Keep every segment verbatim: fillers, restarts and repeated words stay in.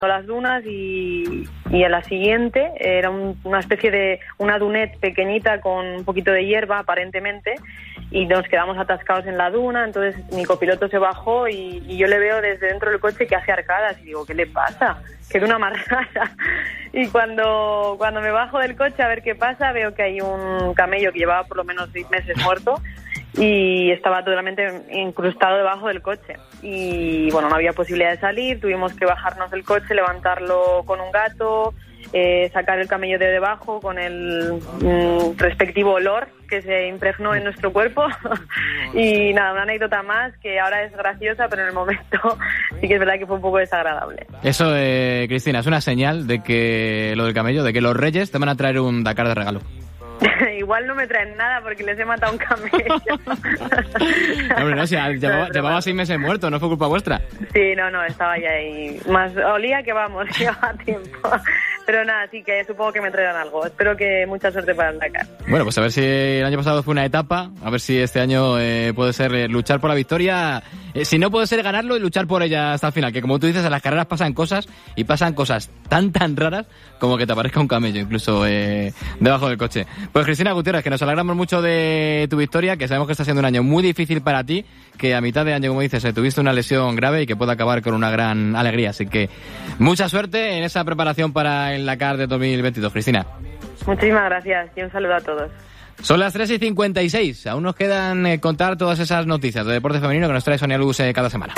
las dunas y, y a la siguiente era un, una especie de una dunet pequeñita con un poquito de hierba aparentemente y nos quedamos atascados en la duna. Entonces mi copiloto se bajó y, y yo le veo desde dentro del coche que hace arcadas y digo, ¿qué le pasa? Que duna más rara. Y cuando, cuando me bajo del coche a ver qué pasa, veo que hay un camello que llevaba por lo menos seis meses muerto y estaba totalmente incrustado debajo del coche. Y bueno, no había posibilidad de salir, tuvimos que bajarnos del coche, levantarlo con un gato, eh, sacar el camello de debajo con el mm, respectivo olor que se impregnó en nuestro cuerpo. Y nada, una anécdota más que ahora es graciosa, pero en el momento sí que es verdad que fue un poco desagradable. Eso, eh, Cristina, es una señal de que lo del camello, de que los Reyes te van a traer un Dakar de regalo. Igual no me traen nada porque les he matado un camello. Hombre, no, si llevaba, llevaba seis meses muerto, no fue culpa vuestra. Sí, no, no, estaba ya ahí. Más olía que vamos, llevaba tiempo. Pero nada, sí que supongo que me traigan algo. Espero que mucha suerte para el Dakar. Bueno, pues a ver si el año pasado fue una etapa, a ver si este año eh, puede ser eh, luchar por la victoria. Eh, si no puede ser ganarlo y luchar por ella hasta el final, que como tú dices, en las carreras pasan cosas y pasan cosas tan tan raras como que te aparezca un camello incluso eh, debajo del coche. Pues Cristina Gutiérrez, que nos alegramos mucho de tu victoria, que sabemos que está siendo un año muy difícil para ti, que a mitad de año, como dices, eh, tuviste una lesión grave y que puede acabar con una gran alegría. Así que mucha suerte en esa preparación para el Dakar de dos mil veintidós, Cristina. Muchísimas gracias y un saludo a todos. Son las tres y cincuenta y seis. Aún nos quedan eh, contar todas esas noticias de deporte femenino que nos trae Sonia Luz eh, cada semana.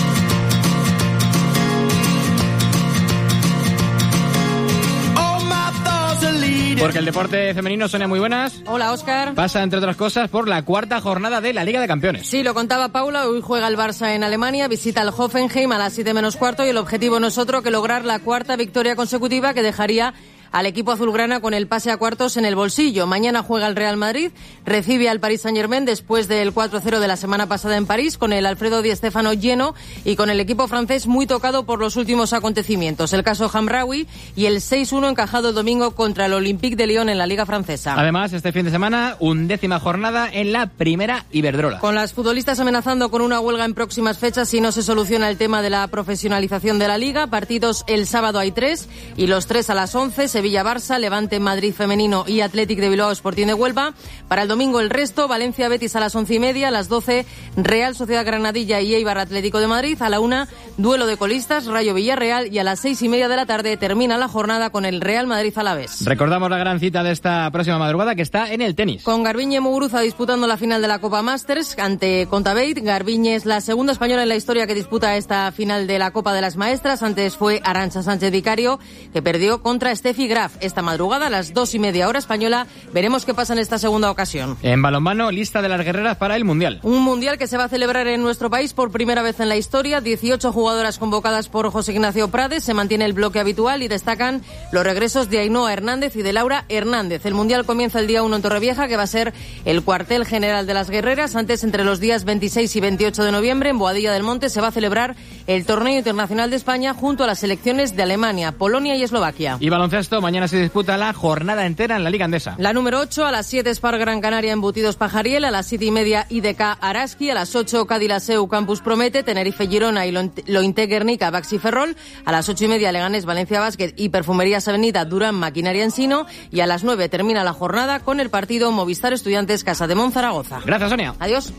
Porque el deporte femenino, Sonia, muy buenas. Hola, Óscar. Pasa, entre otras cosas, por la cuarta jornada de la Liga de Campeones. Sí, lo contaba Paula. Hoy juega el Barça en Alemania, visita al Hoffenheim a las siete menos cuarto y el objetivo no es otro que lograr la cuarta victoria consecutiva que dejaría al equipo azulgrana con el pase a cuartos en el bolsillo. Mañana juega el Real Madrid, recibe al Paris Saint-Germain después del cuatro cero de la semana pasada en París, con el Alfredo Di Stéfano lleno y con el equipo francés muy tocado por los últimos acontecimientos. El caso Hamraoui y el seis uno encajado el domingo contra el Olympique de Lyon en la Liga francesa. Además, este fin de semana, undécima jornada en la primera Iberdrola. Con las futbolistas amenazando con una huelga en próximas fechas si no se soluciona el tema de la profesionalización de la Liga. Partidos el sábado hay tres y los tres a las once, Sevilla-Barça, Levante-Madrid femenino y Athletic de Bilbao Sporting de Huelva. Para el domingo el resto, Valencia-Betis a las once y media, a las doce Real Sociedad Granadilla y Eibar Atlético de Madrid, a la una duelo de colistas, Rayo-Villarreal y a las seis y media de la tarde termina la jornada con el Real Madrid-Alavés. Recordamos la gran cita de esta próxima madrugada que está en el tenis. Con Garbiñe Muguruza disputando la final de la Copa Masters ante Kontaveit. Garbiñe es la segunda española en la historia que disputa esta final de la Copa de las Maestras. Antes fue Arantxa Sánchez Vicario, que perdió contra Steffi Graf. Esta madrugada a las dos y media hora española veremos qué pasa en esta segunda ocasión. En balonmano, lista de las guerreras para el Mundial. Un Mundial que se va a celebrar en nuestro país por primera vez en la historia. dieciocho jugadoras convocadas por José Ignacio Prades. Se mantiene el bloque habitual y destacan los regresos de Ainhoa Hernández y de Laura Hernández. El Mundial comienza el día uno en Torrevieja, que va a ser el cuartel general de las guerreras. Antes, entre los días veintiséis y veintiocho de noviembre, en Boadilla del Monte se va a celebrar el Torneo Internacional de España junto a las selecciones de Alemania, Polonia y Eslovaquia. Y baloncesto, mañana se disputa la jornada entera en la Liga Endesa. La número ocho, a las siete Spar Gran Canaria Embutidos Pajariel, a las siete y media I D K Araski, a las ocho Cádiz-Laseu Campus Promete, Tenerife Girona y Lointe Guernica Baxi Ferrol, a las ocho y media Leganés Valencia Basket y Perfumerías Avenida Durán Maquinaria Ensino y a las nueve termina la jornada con el partido Movistar Estudiantes Casa de Monzaragoza. Gracias, Sonia. Adiós.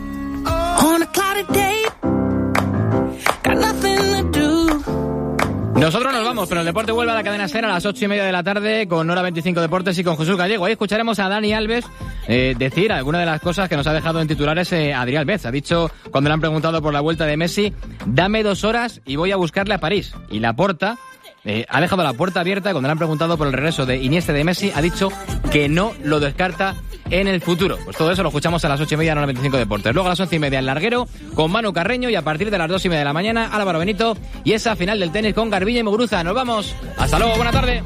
Nosotros nos vamos, pero el deporte vuelve a la cadena SER a las ocho y media de la tarde con Hora veinticinco Deportes y con Jesús Gallego. Ahí escucharemos a Dani Alves eh, decir alguna de las cosas que nos ha dejado en titulares eh, Adrián Alves. Ha dicho, cuando le han preguntado por la vuelta de Messi, dame dos horas y voy a buscarle a París. Y Laporta eh, ha dejado la puerta abierta cuando le han preguntado por el regreso de Iniesta de Messi. Ha dicho que no lo descarta en el futuro. Pues todo eso lo escuchamos a las ocho y media en Hora veinticinco Deportes. Luego a las once y media en Larguero con Manu Carreño y a partir de las dos y media de la mañana Álvaro Benito y esa final del tenis con Garbiñe Muguruza. Nos vamos. Hasta luego. Buena tarde.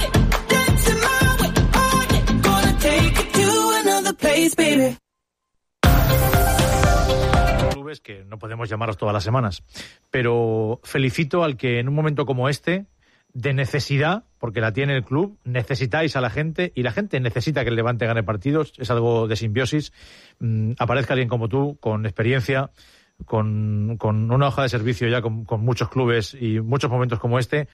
Clubes que no podemos llamarlos todas las semanas, pero felicito al que en un momento como este de necesidad, porque la tiene el club, necesitáis a la gente y la gente necesita que el Levante gane partidos, es algo de simbiosis. Mm, aparezca alguien como tú, con experiencia, con, con una hoja de servicio ya con, con muchos clubes y muchos momentos como este,